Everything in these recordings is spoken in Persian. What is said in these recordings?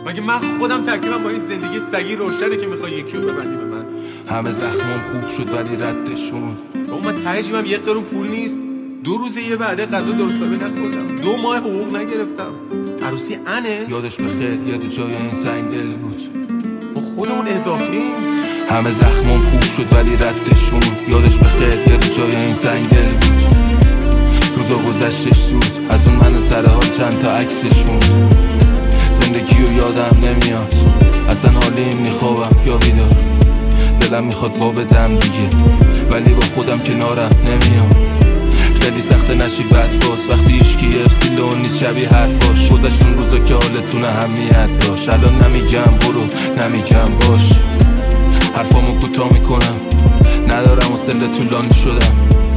مگه من خودم تکلیفم با این زندگی سگی روشنه که میخوای یکی رو ببندی به من؟ همه زخمام خوب شد ولی ردشون. با من تهجیبم 1 قرون پول نیست. 2 روز یه وعده غذا درستابه نخوردم. 2 ماه حقوق نگرفتم. عروسی انه؟ یادش بخیر یاد جای این سنگدل بود. با خودمون اضافیم. همه زخمام خوب شد ولی ردشون. یادش بخیر یاد جای این سنگدل بود. روزا گذشتش زود از اون من سرحال چند تا عکسشون. زندگیو یادم نمیاد اصلا حالیم میخوابم یا بیدار. دلم میخواد وا بدم دیگه ولی با خودم کنارم نمیام. خیلی سخت نشی بدفاس وقتی ایشکی اپسیلون نیست شبیه حرفاش. گذشتون روزا که حالتون اهمیت داشت. الان نمیگم برو نمیگم باش. حرفامو کوتاه میکنم ندارم و سل طولانی شدم.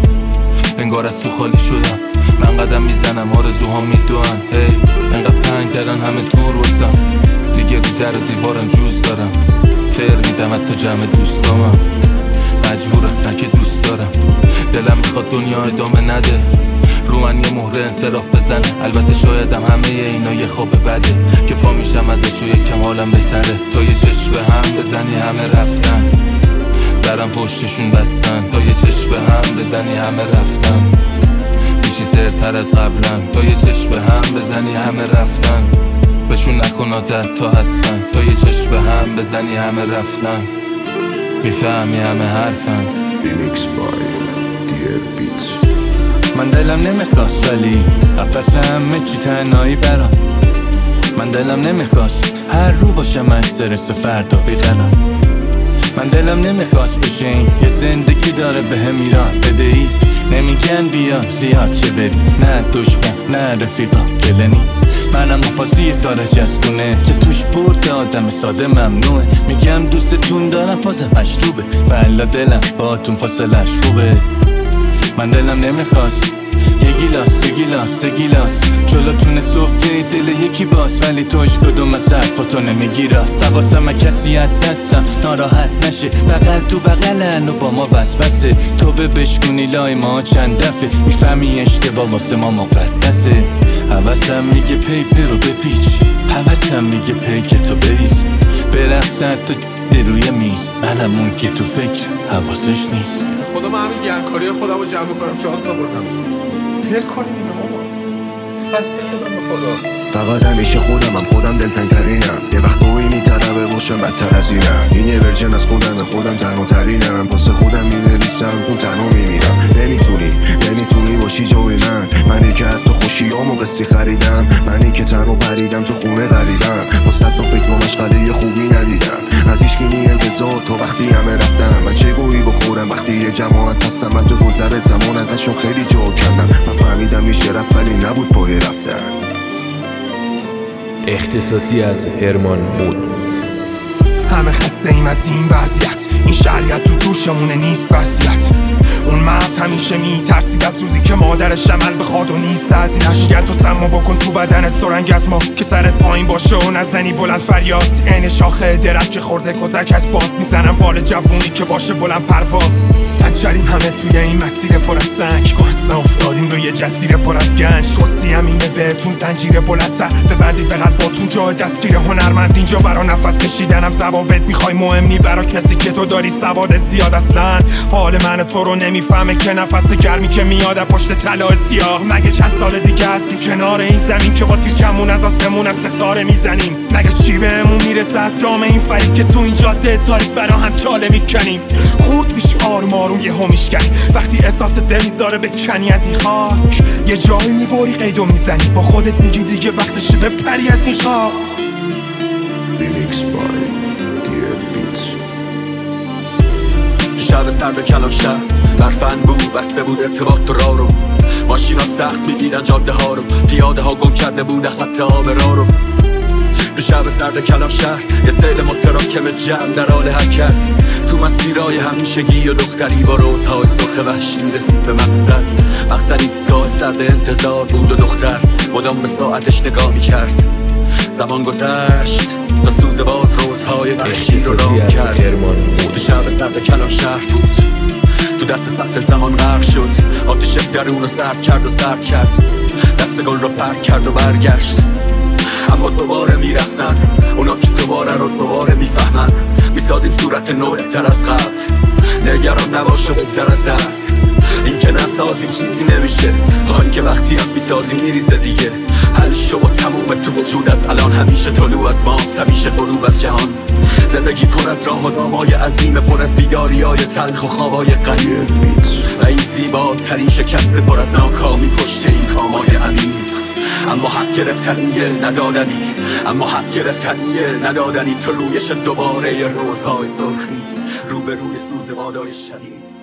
انگار از تو خالی شدم. من قدم میزنم آرزوها میدوان. هی انقدر پنگ کردن همه دور واسم. دیگه رو در و دیوارم جوز دارم. فر میدم حتی جمع دوستامم. مجبورم نه که دوست دارم. دلم میخواد دنیا ادامه نده. رو من یه مهره انصراف بزنه. البته شایدم همه اینا یه خواب بده که پا میشم ازش و یکم حالم بهتره. تا یه چشم به هم بزنی همه رفتن. برم پشتشون بستن. تا یه چشم به هم بزنی همه رفتن. بیشی زرتر از قبلن. تا یه چشم به هم بزنی همه رفتن. بهشون نکن عادت تا هستن. تا یه چشم به هم بزنی همه رفتن. میفهمی همه حرفن. ریمیکس بای دیر بیت. من دلم نمیخواست ولی قفص همه چی تنهایی برام. من دلم نمیخواست هر رو باشم استرس فردا بیقرار. من دلم نمیخواست بشه این یه زندگی داره به هم ایران بدهی. نمیگن بیا زیاد که بری نه دشمن نه رفیقا گلنی. منم پاسی خارج از خونه که توش برد آدم ساده ممنوعه. میگم دوستتون دارم فاز مشروبه ولی دلم باهاتون فاصلش خوبه. من دلم نمیخواست یه گیلاس دو گیلاس سه گیلاس جلوتون سفره دل یکی باز. ولی توش کدوم از حرفاتو نمیگی راست. حواسم کسی از دستم ناراحت نشه. بغل تو بغلن و با ما وسوسه. تو بشکونی لای ما چند دفعه میفهمی اشتباه واسه ما مقدسه. حواسم میگه پیپر رو بپیچ. حواسم میگه پیک تو بریز. برقصد تو روی میز. علمون که تو فکر حواسش نیست. خدا من همین گرمکاری خودم رو جمع کنم. شانس آوردم. پل کنید دیگه ماما. خسته شدم به خدا. فقط همیشه خودم دلتنگ ترینم. یه وقت بوی میطلبه باشم بدتر از اینم. این یه ورژن از خودم تنها ترینم. واسه خودم مینویسم اون تنها میمیرم. نمیتونی باشی جوی منی که حتی خوشیامو قصی خریدم. منی که تنها پریدم تو خونه غریبم. واسه تو فکر و مشغله خوبی ندیدم. از هیچ کی انتظار تا وقتی همه رفتم. من چه گویی بخورم وقتی یه جماعت هستم. من تو گذر زمان ازشون خیلی جا کندم. من فهمیدم میشه رفت ولی نبود پای رفتن. اختصاصی از هرمان مود. همه خسته ایم از این وضعیت. این شریعت تو دوشمونه نیست وصیت. اون مرد همیشه میترسید از روزی که مادرش عمل بخواد و نیست از این اشکن. تو سما بکن تو بدنت سرنگ از ما که سرت پایین باشه و نزنی بلند فریاد. عین شاخه درخت که خورده کتک از باد میزنم بال جوونی که باشه بلند پرواز. پنچریم همه توی این مسیر پر از سنگ. گرسنه افتادیم به یه جزیره پر از گنج. توصیم اینه بهتون زنجیر بلندتر ببندید به قلباتون جای دستگیر هنرمند. اینجا برا نفس کشیدنم ضوابط میخوای مهم نی برا کسی که تو داری سواد زیاد. اصلا حال من تو رو نمیفهمه که نفس گرمی که میاد پشت طلای سیاه. مگه چند سال دیگه هستیم کنار این زمین که با تیر کمون از آسمونم ستاره میزنیم. مگه چی بهمون میرسه از دام این فریب که تو این جاده تاریک برا هم چاله میکنیم. خورد میشی آروم آروم یه همیشگن وقتی احساس دل میذاره بکنی از این خاک. یه جایی میبری قیدو میزنی با خودت میگی دیگه وقتشه بپری از این خاک. ریمیکس بای دیر بیت. شب سرد کلان شهر برفن بود بسته بود ارتباط راه رو. ماشینا سخت میگیرن جاده ها رو. پیاده ها گم کرده بود خط آب راه رو. تو شب سرد کلان شهر یه سیل متراکم جمع در حال حرکت. تو مسیرهای همیشگی و دختری با روزهای سرخ وحشی رسید به مقصد ایستگاه سرد انتظار بود و دختر مدام به ساعتش نگاه میکرد. زمان گذشت تا سوز باد روزهای وحشی رو رام کرد. تو شب سرد کلان شهر بود. تو دست سخت زمان غرق شد. آتش درون رو سرد کرد. دست گل رو پرت کرد و برگشت. اما دوباره میرسن اون بگذر از درد. این که نسازیم چیزی نمیشه، آن که وقتی هم بیسازیم میریزه دیگه. حل شو با تموم تو وجود از الان، همیشه طلوع از ماست، همیشه غروب از جهان. زندگی پر از راه و دامای عظیم، پر از بیداریای تلخ و خوابای غریب. و این زیباترین شکست پر از ناکامی پشت این کامای عمیق. اما حق گرفتنیه ندادنی، اما حق گرفتنیه ندادنی. تو رویش دوباره روزهای سرخی، روبروی سوز بادای شدید.